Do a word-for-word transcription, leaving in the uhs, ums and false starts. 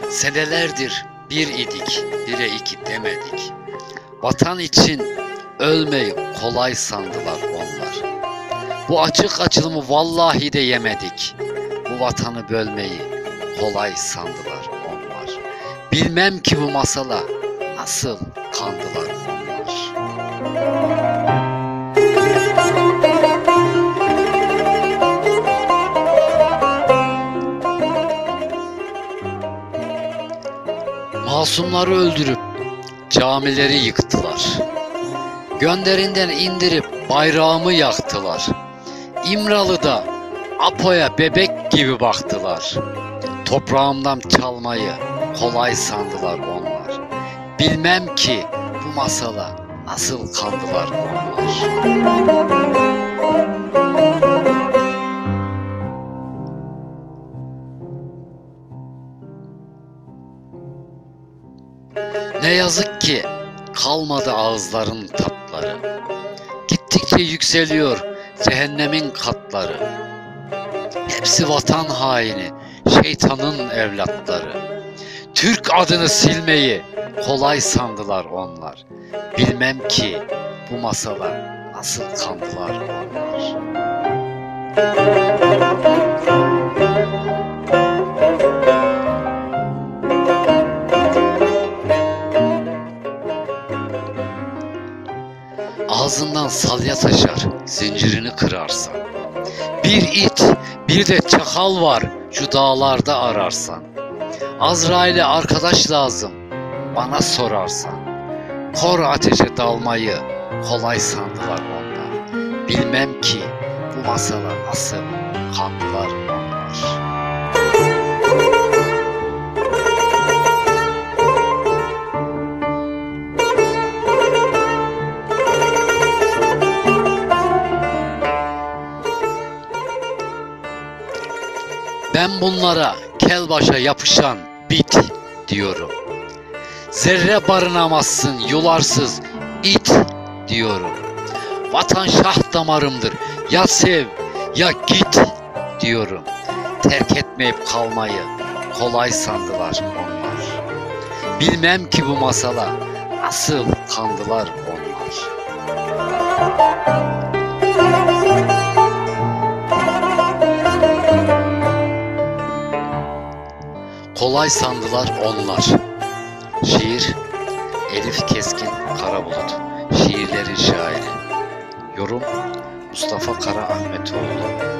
Senelerdir bir idik, bire iki demedik. Vatan için ölmeyi kolay sandılar onlar. Bu açık açılımı vallahi de yemedik. Bu vatanı bölmeyi kolay sandılar onlar. Bilmem ki bu masala nasıl kandılar onlar. Masumları öldürüp camileri yıktılar. Gönderinden indirip bayrağımı yaktılar. İmralı'da Apo'ya bebek gibi baktılar. Toprağımdan çalmayı kolay sandılar onlar. Bilmem ki bu masala nasıl kandılar onlar. Ne yazık ki kalmadı ağızların tatları. Gittikçe yükseliyor cehennemin katları. Hepsi vatan haini, şeytanın evlatları. Türk adını silmeyi kolay sandılar onlar. Bilmem ki bu masala nasıl kandılar onlar. Ağzından salya taşar, zincirini kırarsan. Bir it, bir de çakal var şu dağlarda ararsan. Azrail'e arkadaş lazım bana sorarsan. Kor ateşe dalmayı kolay sandılar onlar. Bilmem ki bu masala nasıl kandılar onlar. Ben bunlara kelbaşa yapışan bit diyorum. Zerre barınamazsın yularsız it diyorum. Vatan şah damarımdır ya sev ya git diyorum. Terk etmeyip kalmayı kolay sandılar onlar. Bilmem ki bu masala nasıl kandılar onlar. Kolay sandılar onlar. Şiir Elif Keskin Karabulut. Şiirlerin şairi. Yorum Mustafa Kara Ahmetoğlu.